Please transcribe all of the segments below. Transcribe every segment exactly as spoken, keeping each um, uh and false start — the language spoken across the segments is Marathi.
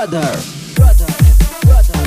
brother. Brother. Brother.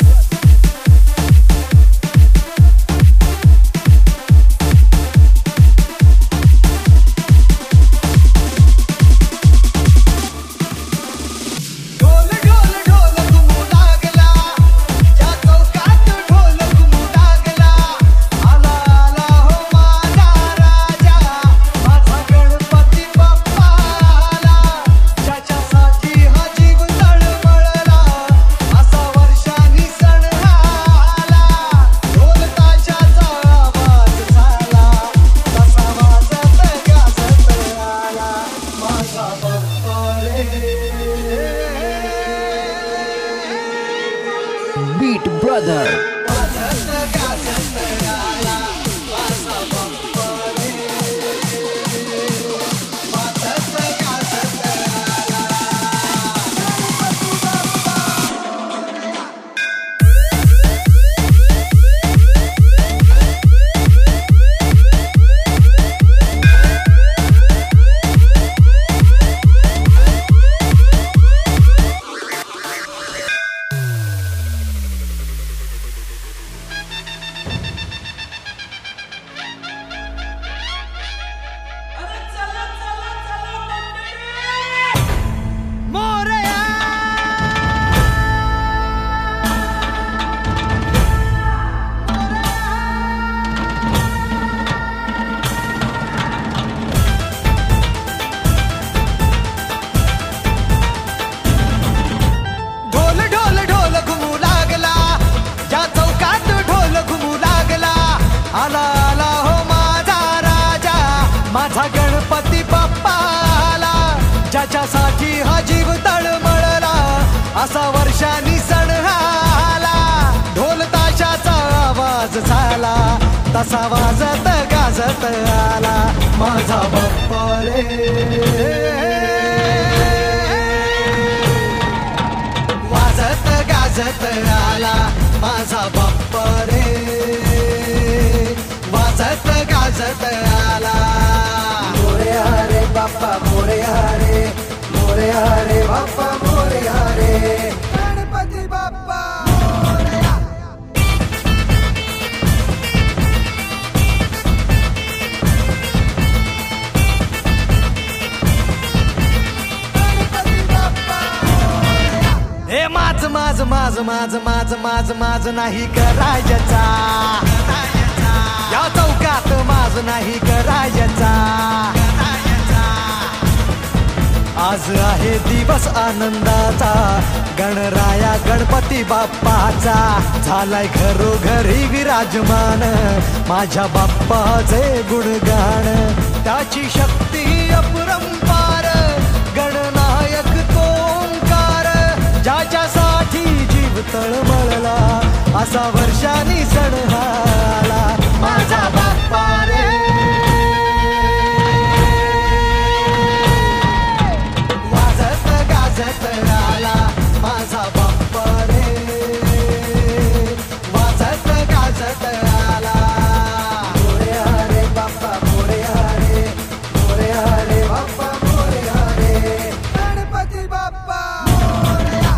Beat brother. माझा गणपती बाप्पा आला, ज्याच्यासाठी हा जीव तळमळला, असा वर्षांनी सण आला. ढोल ताशाचा आवाज झाला, तसा वाजत गाजत आला माझा बाप्पा रे. वाजत गाजत आला माझा बाप्पा रे. वाजत गाजत आला. मोरया रे बाप्पा मोरया रे, मोरया रे बाप्पा मोरया रे. गणपती बाप्पा मोरया. गणपती बाप्पा मोरया. हे माझ माझ माझ माझ माझ माझ माझ नाही करायचा, या चौकात माझ नाही करायचा. आज आहे दिवस आनंदाचा, गणराया गणपती बाप्पाचा. झालाय घरोघरी विराजमान माझ्या बाप्पाचे गुणगान. त्याची शक्ती अपरंपार, गणनायक तो ओंकार. ज्याच्यासाठी जीव तळमळला, असा वर्षांनी सण आला माझा बाप्पा रे. वाजत गाजत आला माझा बाप्पा रे. वाजत गाजत आला. मोरया रे बाप्पा मोरया रे, मोरया रे बाप्पा मोरया रे. गणपती बाप्पा मोरया.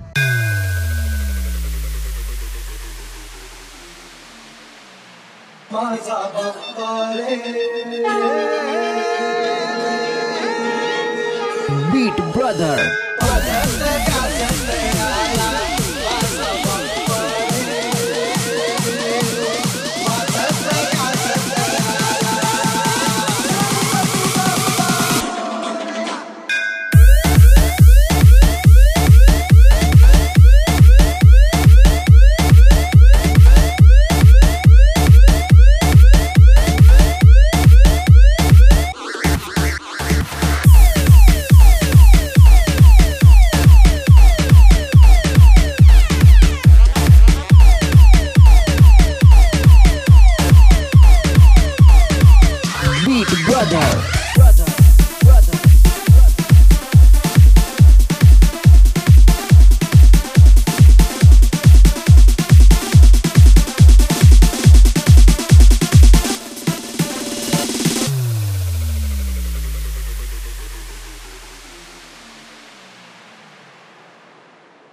माझा बाप्पा रे. Beat brother.